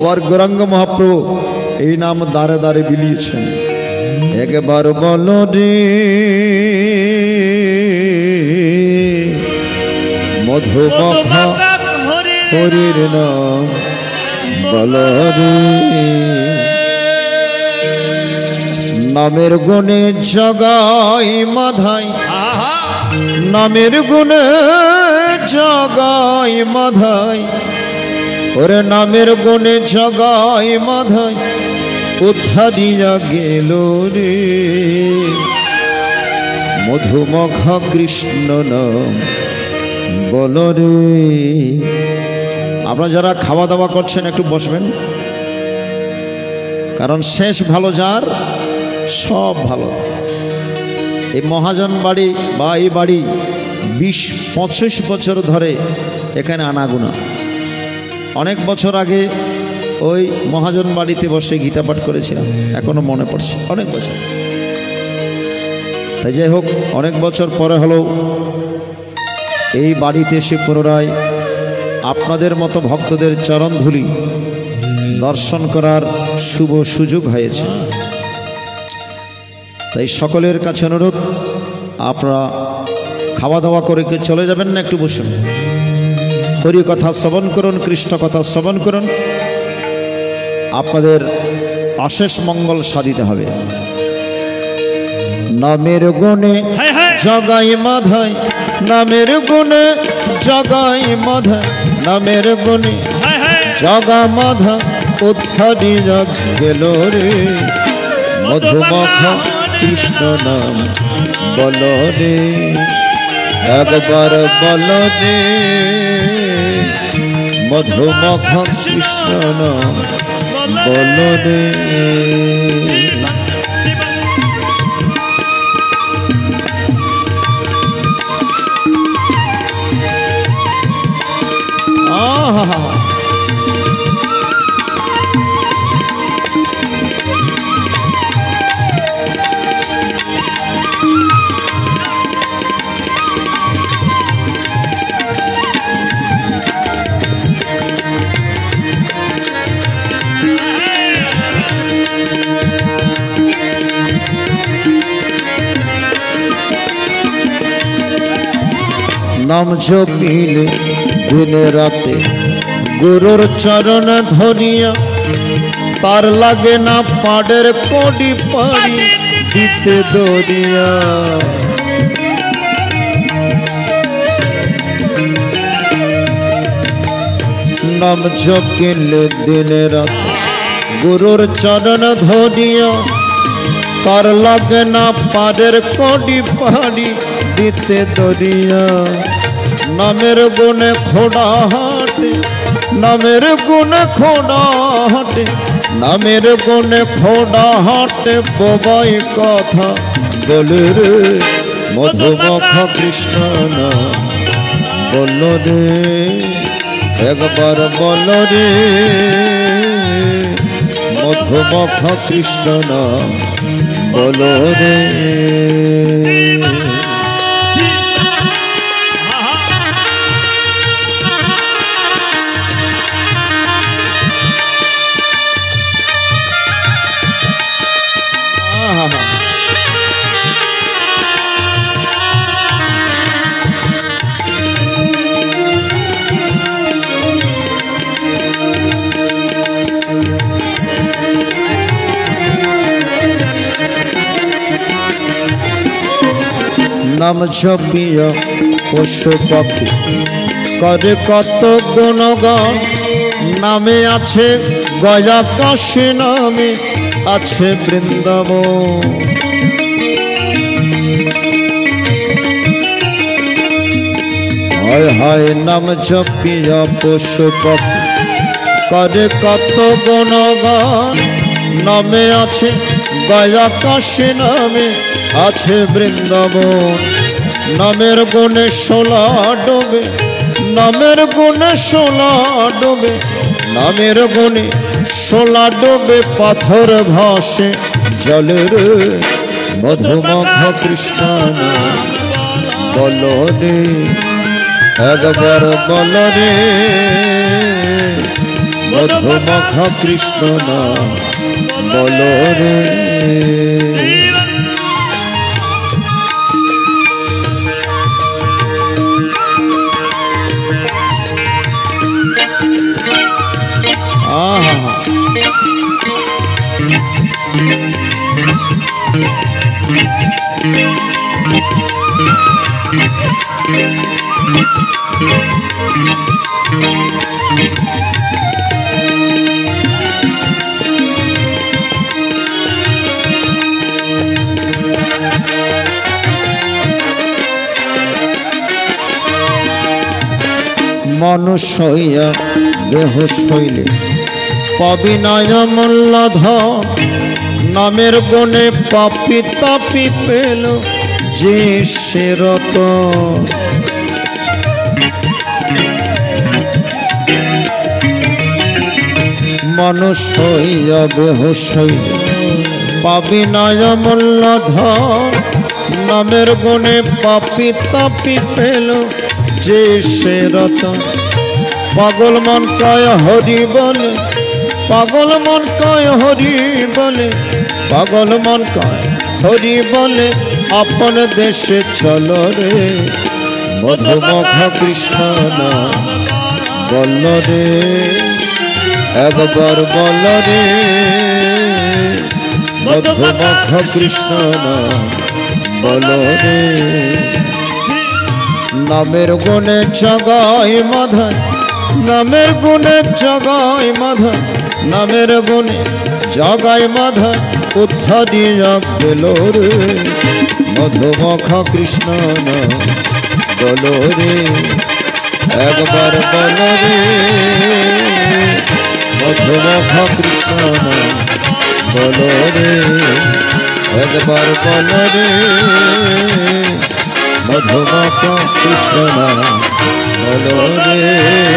और गौरांग महाप्रभु এই নাম দারে দারে বিলিয়েছেন। একবার বলো রে মধুমাখা হরির নাম বলো রে। নামের গুণে জগাই মাধাই, নামের গুণে জগাই মাধাই, ওরে নামের গুণে জগাই মাধাই উদ্ধারিয়া গেল রে। মধুমাখা কৃষ্ণ নাম বলো রে। আপনারা যারা খাওয়া দাওয়া করছেন একটু বসবেন, কারণ শেষ ভালো যার সব ভালো। এই মহাজন বাড়ি বা এই বাড়ি 20-25 বছর ধরে এখানে আনাগোনা। অনেক বছর আগে ওই মহাজন বাড়িতে বসে গীতা পাঠ করেছিলাম, এখনো মনে পড়ছে, অনেক বছর। তাই যাই হোক, অনেক বছর পরে হলেও এই বাড়িতে এসে পুনরায় আপনাদের মতো ভক্তদের চরণধুলি দর্শন করার শুভ সুযোগ হয়েছে। তাই সকলের কাছে অনুরোধ, আপনারা খাওয়া দাওয়া করে চলে যাবেন না, একটু বসুন, হরি কথা শ্রবণ করুন, কৃষ্ণ কথা শ্রবণ করুন, আপনাদের অশেষ মঙ্গল সাধিত হবে। নামের গুণে জগাই মাধাই, নামের গুণে জগাই মাধাই, নামের গুণে জগা মাধা উদ্ধারিয়া গেল রে। মধুমাখা কৃষ্ণ নাম বলো রে। একবার বলো রে মধুমাখা কৃষ্ণ নাম বলো রে। আহা নাম জপিলে দিনে রাতে গুরুর চরণ ধরিয়া, তার লাগে না পাড়ের কোডি পাড়ি দিতে দরিয়া। নাম জপিলে দিনে রাতে গুরুর চরণ ধরিয়া, তার লাগে না পাড়ের কোডি পাড়ি দিতে দরিয়া। নামের গুণে খোড়া হাটে, নামের গুণে খোড়া হাটে, নামের গুণে খোড়া হাটে বোবাই কথা বলে রে। মধুমাখা কৃষ্ণ নাম বলো রে। একবার বলো রে মধুমাখা কৃষ্ণ নাম বলো রে। নাম জপিয়া পশু পাখি করে কত গুণগান, নামে আছে গয়া কাশী, নামে আছে বৃন্দাবন। হায় হায় নাম জপিয়া পশু পাখি করে কত গুণগান, নামে আছে গয়া কাশী, নামে আছে বৃন্দাবন। নামের গুণে 16 ডোবে, নামের গুণে 16 ডোবে, নামের গুণে 16 ডোবে পাথর ভাসে জলে রে। মধুমাখা কৃষ্ণ নাম বলো রে। একবার বলো রে মধুমুখ কৃষ্ণ নাম বলো রে। মানুষ হইয়া দেহ শৈলে পবিনয় মূল্যধন নামের গুণে পাপি তাপি পেল যে সে রতন। মানুষ হইয়া দেহ শৈলে পবিনয় মূল্যধন নামের গুণে পাপি তাপি পেল যে সে রতন। পাগল মন কয় হরি বলে, পাগল মন কয় হরি বলে, পাগল মন কয় হরি বলে আপন দেশে চলো রে। মধুমুখ কৃষ্ণ নাম বল রে, একবার বল রে। মধুমুখ কৃষ্ণ নাম বল রে। নামের গুণে জগায় মাধব, নামের গুণে জগায় মাধব, নামের গুণে জগায় মাধব উদ্ধারিয়া গেল রে। মধুমুখ কৃষ্ণ নাম বল রে, একবার বল রে। মধুমুখ কৃষ্ণ নাম বল রে, একবার বল রে। মধুমুখ কৃষ্ণ নাম বল রে।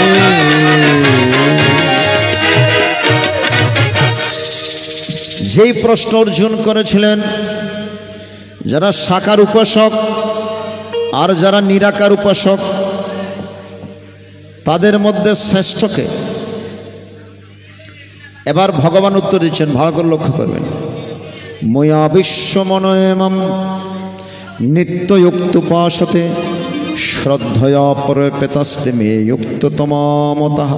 যেই প্রশ্ন অর্জুন করেছিলেন, যারা সাকার উপাসক আর যারা নিরাকার উপাসক তাদের মধ্যে শ্রেষ্ঠকে, এবার ভগবান উত্তর দিচ্ছেন, ভালো করে লক্ষ্য করবেন। ময়া বিশ্বমনয়মম নিত্যযুক্তোপাসতে শ্রদ্ধয়া পরপেতাস্তে মে যুক্ততমামতঃ।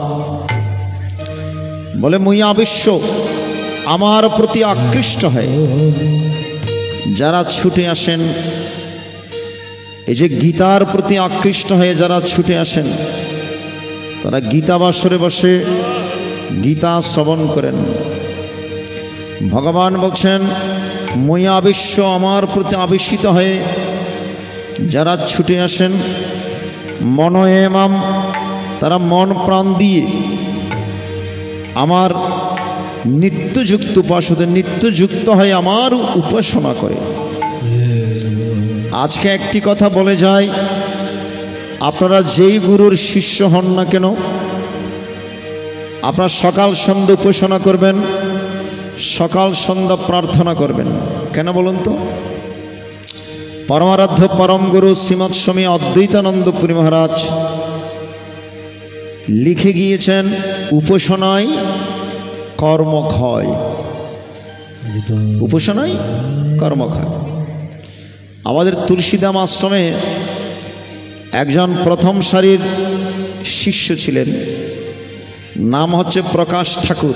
বলে ময়া বিশ্ব, আমার প্রতি আকৃষ্ট হয়ে যারা ছুটে আসেন, এই যে গীতার প্রতি আকৃষ্ট হয়ে যারা ছুটে আসেন, তারা গীতা বাসরে বসে গীতা শ্রবণ করেন। ভগবান বলছেন ময়া বিশ্ব, আমার প্রতি আবেশিত হয়ে যারা ছুটে আসেন, মনয়েমাম, তারা মন প্রাণ দিয়ে আমার নিত্যযুক্ত উপাসতে, নিত্যযুক্ত হয়ে আমার উপাসনা করে। আজকে একটি কথা বলে যায়, আপনারা যেই গুরুর শিষ্য হন না কেন, আপনারা সকাল সন্ধ্যা উপাসনা করবেন, সকাল সন্ধ্যা প্রার্থনা করবেন। কেন বলুন তো? পরমারাধ্য পরম গুরু শ্রীমৎ স্বামী অদ্বৈতানন্দপুরী মহারাজ লিখে গিয়েছেন, উপাসনায় কর্মক্ষয়, উপাসনায় কর্মক্ষয়। আমাদের তুলসীদাম আশ্রমে একজন প্রথম সারির শিষ্য ছিলেন, নাম হচ্ছে প্রকাশ ঠাকুর।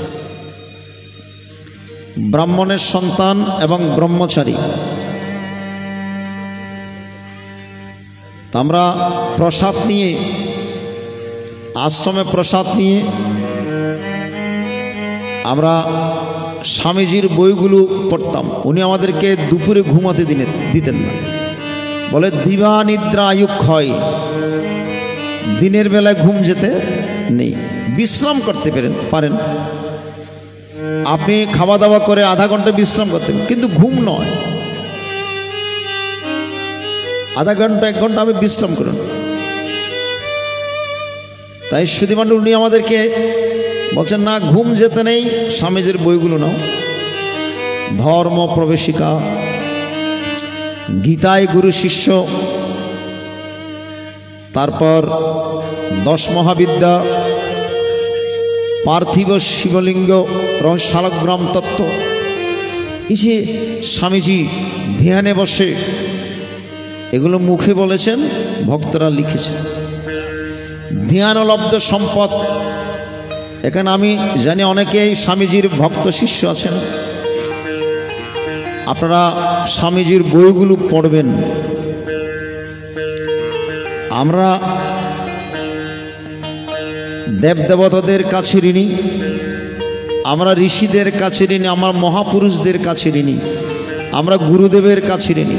ব্রাহ্মণের সন্তান এবং ব্রহ্মচারী। আমরা প্রসাদ নিয়ে, আশ্রমে প্রসাদ নিয়ে আমরা স্বামীজির বইগুলো পড়তাম। উনি আমাদেরকে দুপুরে ঘুমাতে দিতেন না, বলে দিবা নিদ্রা আয়ুক্ষয়, দিনের বেলায় ঘুম যেতে নেই, বিশ্রাম করতে পারেন। আপনি খাওয়া দাওয়া করে আধা ঘন্টা বিশ্রাম করতেন, কিন্তু ঘুম নয়, আধা ঘন্টা 1 ঘন্টা আপনি বিশ্রাম করুন। তাই সুধীমণ্ডল উনি আমাদেরকে বলছেন, না ঘুম যেতে নেই, স্বামীজির বইগুলো নাও। ধর্ম প্রবেশিকা, গীতায় গুরু শিষ্য, তারপর 10 মহাবিদ্যা, পার্থিব শিবলিঙ্গ রহস্যালগ্রাম তত্ত্ব, এই যে স্বামীজি ধ্যানে বসে এগুলো মুখে বলেছেন, ভক্তরা লিখেছেন। ধ্যানলব্ধ সম্পদ, এখানে আমি জানি অনেকেই স্বামীজির ভক্ত শিষ্য আছেন, আপনারা স্বামীজির বইগুলো পড়বেন। আমরা দেবদেবতাদের কাছে ঋণী, আমরা ঋষিদের কাছে ঋণী, আমরা মহাপুরুষদের কাছে ঋণী, আমরা গুরুদেবের কাছে ঋণী।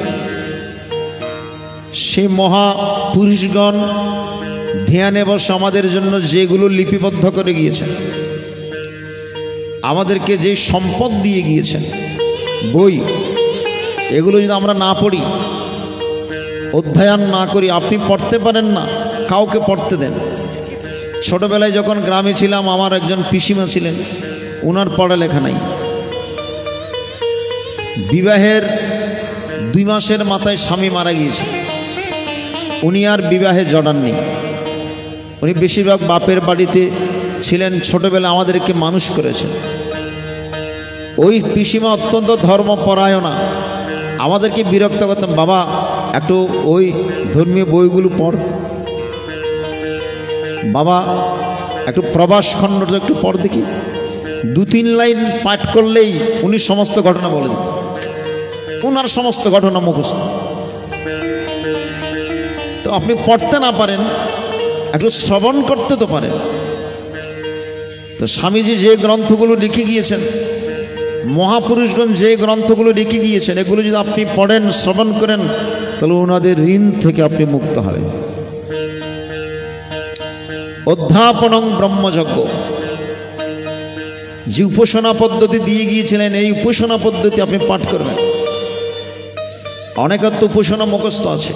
সে মহাপুরুষগণ ধ্যানে বসে আমাদের জন্য যেগুলো লিপিবদ্ধ করে গিয়েছেন, আমাদেরকে যে সম্পদ দিয়ে গিয়েছেন বই, এগুলো যদি আমরা না পড়ি, অধ্যয়ন না করি, আপনি পড়তে পারেন না, কাউকে পড়তে দেন। ছোটবেলায় যখন গ্রামে ছিলাম, আমার একজন পিসিমা ছিলেন, ওনার পড়ালেখা নাই। বিবাহের 2 মাসের মাথায় স্বামী মারা গিয়েছে, উনি আর বিবাহে জড়াননি। উনি বেশিরভাগ বাপের বাড়িতে ছিলেন, ছোটবেলা আমাদেরকে মানুষ করেছেন। ওই পিসিমা অত্যন্ত ধর্মপরায়ণা, আমাদেরকে বিরক্ত করতেন, বাবা একটু ওই ধর্মীয় বইগুলো পড়, বাবা একটু প্রবাস খণ্ড একটু পড় দেখি। 2-3 লাইন পাঠ করলেই উনি সমস্ত ঘটনা বলে দেন, ওনার সমস্ত ঘটনা মুখস্থ। তো আপনি পড়তে না পারেন, একটু শ্রবণ করতে তো পারেন। তো স্বামীজি যে গ্রন্থগুলো লিখে গিয়েছেন, মহাপুরুষগণ যে গ্রন্থগুলো লিখে গিয়েছেন, এগুলো যদি আপনি পড়েন, শ্রবণ করেন, তাহলে ওনাদের ঋণ থেকে আপনি মুক্ত হবেন। অধ্যাপনং ব্রহ্মযজ্ঞ, যে উপাসনা পদ্ধতি দিয়ে গিয়েছিলেন, এই উপাসনা পদ্ধতি আপনি পাঠ করবেন। অনেকের তো উপাসনা মুখস্থ আছে,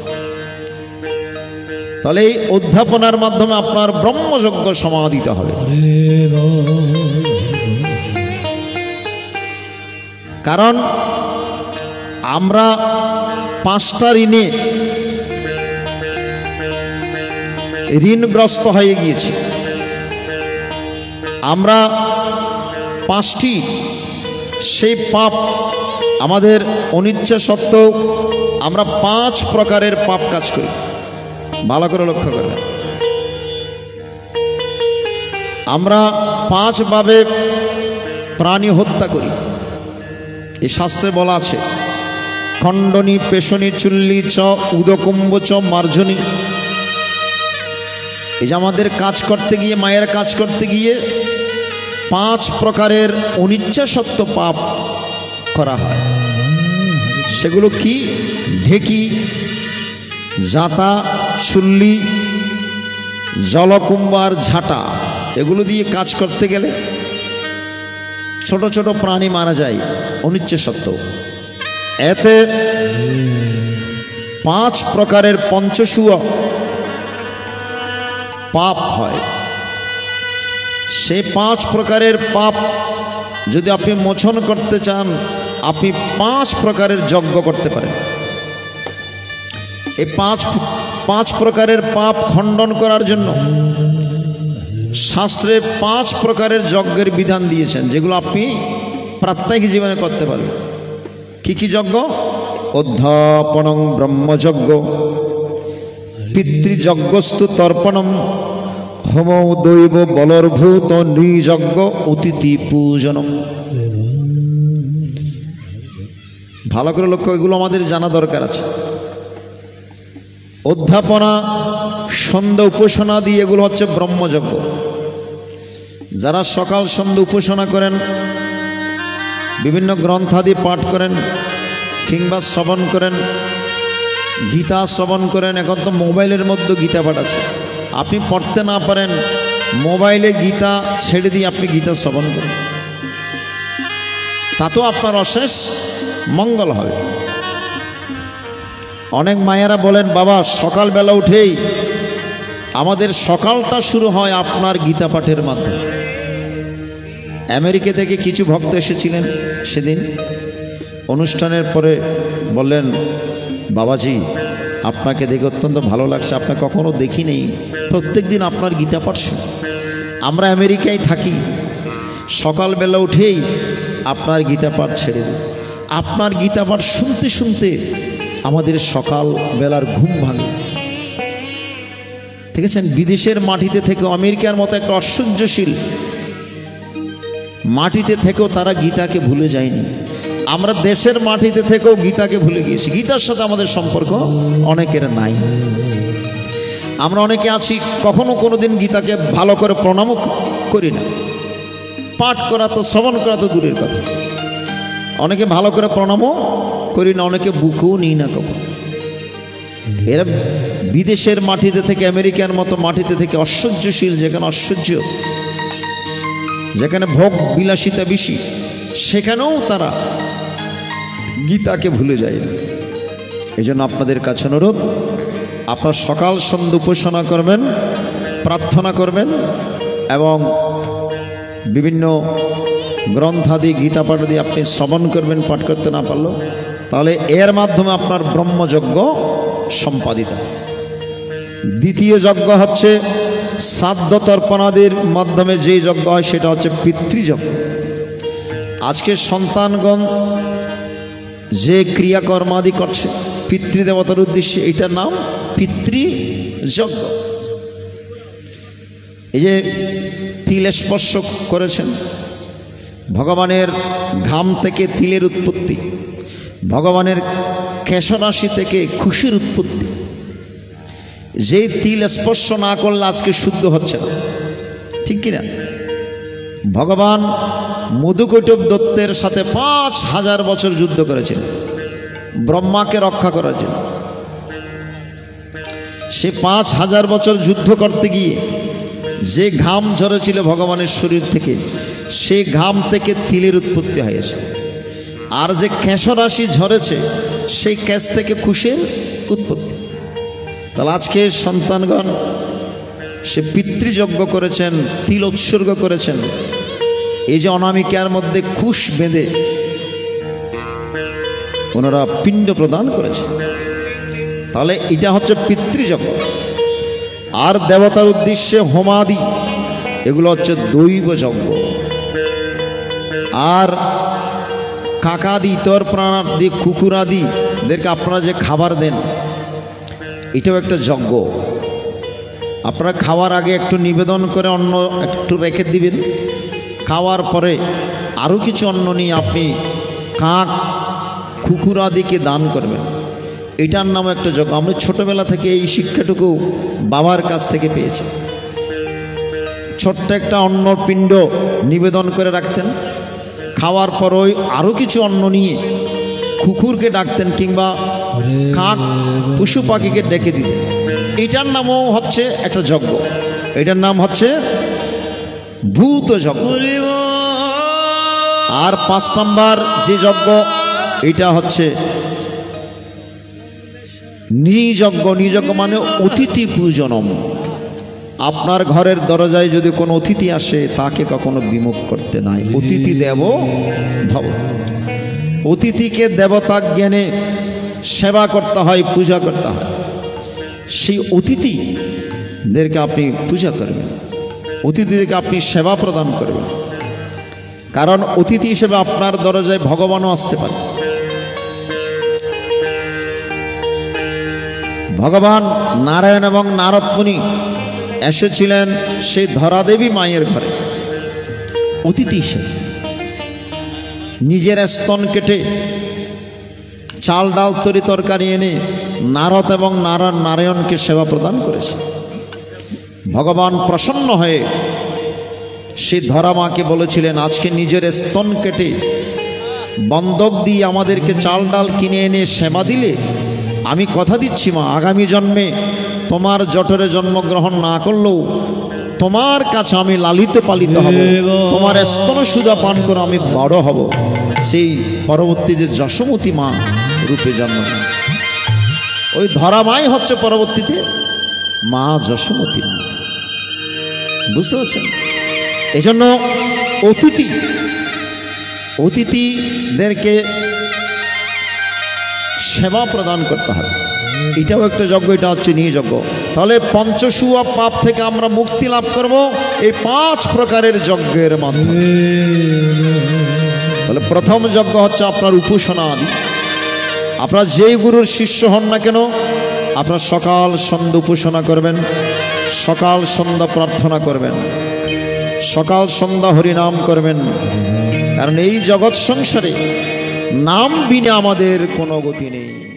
তাহলে এই অধ্যাপনার মাধ্যমে আপনার ব্রহ্মযজ্ঞ সমাদিত হবে। কারণ আমরা 5টা ঋণগ্রস্ত হয়ে গিয়েছি। আমরা 5টি সেই পাপ, আমাদের অনিচ্ছা সত্ত্বেও আমরা 5 প্রকারের পাপ কাজ করি। ভালো করে লক্ষ্য করবেন, আমরা 5 ভাবে প্রাণী হত্যা করি। এই শাস্ত্রে বলা আছে, খণ্ডনী, পেশনী, চুল্লি চ উদকুম্ভ চ মার্জনী। এই যে আমাদের কাজ করতে গিয়ে, মায়ের কাজ করতে গিয়ে 5 প্রকারের অনিচ্ছা সত্ত্ব পাপ করা হয়। সেগুলো কি? ঢেকি, জাতা, চুল্লি, জলকুম্ভ আর ঝাঁটা। এগুলো দিয়ে কাজ করতে গেলে ছোট ছোট প্রাণী মারা যায় অনিচ্ছা সত্ত্বেও। এতে 5 প্রকারের পঞ্চসুয় পাপ হয়। সেই 5 প্রকারের পাপ যদি আপনি মোচন করতে চান, আপনি 5 প্রকারের যজ্ঞ করতে পারেন। এই 5 প্রকারের পাপ খণ্ডন করার জন্য শাস্ত্রে 5 প্রকারের যজ্ঞের বিধান দিয়েছেন, যেগুলো আপনি প্রাত্যহিক জীবনে করতে পারবেন। কি কি যজ্ঞ? অধ্যাপনং ব্রহ্মযজ্ঞ, পিতৃযজ্ঞস্তু তর্পণম, হোম দৈব বলর্ভূত নৃযজ্ঞ, অতিথি পূজনম। ভালো করে লক্ষ্য, এগুলো আমাদের জানা দরকার আছে। অধ্যাপনা, সন্ধ্যা উপাসনা দিয়ে, এগুলো হচ্ছে ব্রহ্মযজ্ঞ। যারা সকাল সন্ধ্যা উপাসনা করেন, বিভিন্ন গ্রন্থাদি পাঠ করেন কিংবা শ্রবণ করেন, গীতা শ্রবণ করেন। এখন তো মোবাইলের মধ্যে গীতা পাঠ আছে, আপনি পড়তে না পারেন, মোবাইলে গীতা ছেড়ে দিয়ে আপনি গীতা শ্রবণ করেন, তাতেও আপনার অশেষ মঙ্গল হবে। অনেক মায়েরা বলেন, বাবা সকালবেলা উঠেই আমাদের সকালটা শুরু হয় আপনার গীতা পাঠের মাধ্যমে। আমেরিকা থেকে কিছু ভক্ত এসেছিলেন সেদিন, অনুষ্ঠানের পরে বললেন, বাবাজি আপনাকে দেখে অত্যন্ত ভালো লাগছে, আপনাকে কখনো দেখি নেই, প্রত্যেক দিন আপনার গীতা পাঠ শুনি। আমরা আমেরিকায় থাকি, সকালবেলা উঠেই আপনার গীতা পাঠ ছেড়ে দিই। আপনার গীতা পাঠ শুনতে শুনতে আমাদের সকাল বেলার ঘুম ভাঙে। ঠিক আছে, বিদেশের মাটিতে থেকে আমেরিকার মতো একটা অসহ্যশীল মাটিতে থেকেও তারা গীতাকে ভুলে যায়নি। আমরা দেশের মাটিতে থেকেও গীতাকে ভুলে গিয়েছি। গীতার সাথে আমাদের সম্পর্ক অনেকের নাই। আমরা অনেকে আছি কখনো কোনোদিন গীতাকে ভালো করে প্রণামও করি না। পাঠ করা তো, শ্রবণ করা তো দূরের কথা, অনেকে ভালো করে প্রণামও করি না, অনেকে বুকেও নিই না কখনো। এরা বিদেশের মাটিতে থেকে, আমেরিকার মতো মাটিতে থেকে অসহ্যশীল, যেখানে অসহ্য, যেখানে ভোগ বিলাসিতা বেশি, সেখানেও তারা গীতাকে ভুলে যায় না। এই জন্য আপনাদের কাছে অনুরোধ, আপনার সকাল সন্ধ্যা উপাসনা করবেন, প্রার্থনা করবেন এবং বিভিন্ন গ্রন্থাদি গীতা পাঠাদি আপনি শ্রবণ করবেন, পাঠ করতে না পারলেও, তাহলে এর মাধ্যমে আপনার ব্রহ্মযজ্ঞ সম্পাদিত। দ্বিতীয় যজ্ঞ হচ্ছে শ্রাদ্ধ তর্পণাদির মাধ্যমে যে যজ্ঞ হয় সেটা হচ্ছে পিতৃযজ্ঞ। আজকে সন্তানগণ যে ক্রিয়াকর্মাদি করছে পিতৃদেবতার উদ্দেশ্যে, এটার নাম পিতৃযজ্ঞ। এই যে তিল স্পর্শ করেছেন, ভগবানের ঘাম থেকে তিলের উৎপত্তি, ভগবানের কেশরাশি থেকে খুশির উৎপত্তি। যে তিল স্পর্শ না করলে আজকে শুদ্ধ হচ্ছে না, ঠিক কিনা? ভগবান মধুকৈটব দত্তের সাথে 5000 বছর যুদ্ধ করেছেন ব্রহ্মাকে রক্ষা করার জন্য। সে 5000 বছর যুদ্ধ করতে গিয়ে যে ঘাম ঝরেছিল ভগবানের শরীর থেকে, সে ঘাম থেকে তিলের উৎপত্তি হয়েছে। আর যে কেশরাশি ঝরেছে, সেই কেশ থেকে খুশির উৎপত্তি। তাহলে আজকে সন্তানগণ সে পিতৃযজ্ঞ করেছেন, তিল উৎসর্গ করেছেন। এই যে অনামিকার মধ্যে কুশ বেঁধে ওনারা পিণ্ড প্রদান করেছে, তাহলে এটা হচ্ছে পিতৃযজ্ঞ। আর দেবতার উদ্দেশ্যে হোমাদি, এগুলো হচ্ছে দৈব যজ্ঞ। আর কাকাদি, ইতর প্রাণাদি, কুকুরাদিদেরকে আপনারা যে খাবার দেন, এটাও একটা যজ্ঞ। আপনারা খাওয়ার আগে একটু নিবেদন করে অন্ন একটু রেখে দিবেন, খাওয়ার পরে আরও কিছু অন্ন নিয়ে আপনি কাক কুকুরাদিকে দান করবেন। এটার নাম একটা যজ্ঞ। আমরা ছোটবেলা থেকে এই শিক্ষাটুকু বাবার কাছ থেকে পেয়েছি। ছোট্ট একটা অন্নর পিণ্ড নিবেদন করে রাখতেন, খাওয়ার পর ওই আরও কিছু অন্ন নিয়ে কুকুরকে ডাকতেন কিংবা কাক পশু পাখিকে ডেকে দিতেন। এটার নামও হচ্ছে একটা যজ্ঞ। এটার নাম হচ্ছে ভূত যজ্ঞ। আর 5 নম্বর যে যজ্ঞ, এটা হচ্ছে নিযজ্ঞ। নিযজ্ঞ মানে অতিথি পূজনম। আপনার ঘরের দরজায় যদি কোনো অতিথি আসে, তাকে কখনো বিমুখ করতে নাই। অতিথি দেব ভব। অতিথিকে দেবতা জ্ঞানে সেবা করতে হয়, পূজা করতে হয়। সেই অতিথিদেরকে আপনি পূজা করবেন, অতিথিদেরকে আপনি সেবা প্রদান করবেন। কারণ অতিথি হিসেবে আপনার দরজায় ভগবানও আসতে পারে। ভগবান নারায়ণ এবং নারদ মুনি এসেছিলেন সেই ধরাদেবী মায়ের ঘরে অতিথি হিসেবে। নিজের স্তন কেটে চাল ডাল তরি তরকারি এনে নারদ এবং নারায়ণকে সেবা প্রদান করেছে। ভগবান প্রসন্ন হয়ে সেই ধরা মাকে বলেছিলেন, আজকে নিজের স্তন কেটে বন্ধক দিয়ে আমাদেরকে চাল ডাল কিনে এনে সেবা দিলে, আমি কথা দিচ্ছি মা, আগামী জন্মে তোমার জঠরে জন্মগ্রহণ না করলেও তোমার কাছে আমি লালিত পালিত হব, তোমার স্তন সুধা পান করে আমি বড় হব। সেই পরবর্তী যে যশোমতী মা রূপে জন্ম, ওই ধরা মাই হচ্ছে পরবর্তীতে মা যশোমতী মা। বুঝতে পারছেন? এই জন্য অতিথিদেরকে সেবা প্রদান করতে হবে। এটাও একটা যজ্ঞ, এটা হচ্ছে নিযজ্ঞ। তাহলে পঞ্চসুয়া পাপ থেকে আমরা মুক্তি লাভ করব এই 5 প্রকারের যজ্ঞের মাধ্যমে। তাহলে প্রথম যজ্ঞ হচ্ছে আপনার উপাসনা আদি। আপনার যেই গুরুর শিষ্য হন না কেন, আপনার সকাল সন্ধ্যা উপাসনা করবেন, সকাল সন্ধ্যা প্রার্থনা করবেন, সকাল সন্ধ্যা হরিনাম করবেন। কারণ এই জগৎ সংসারে নাম বিনা আমাদের কোনো গতি নেই।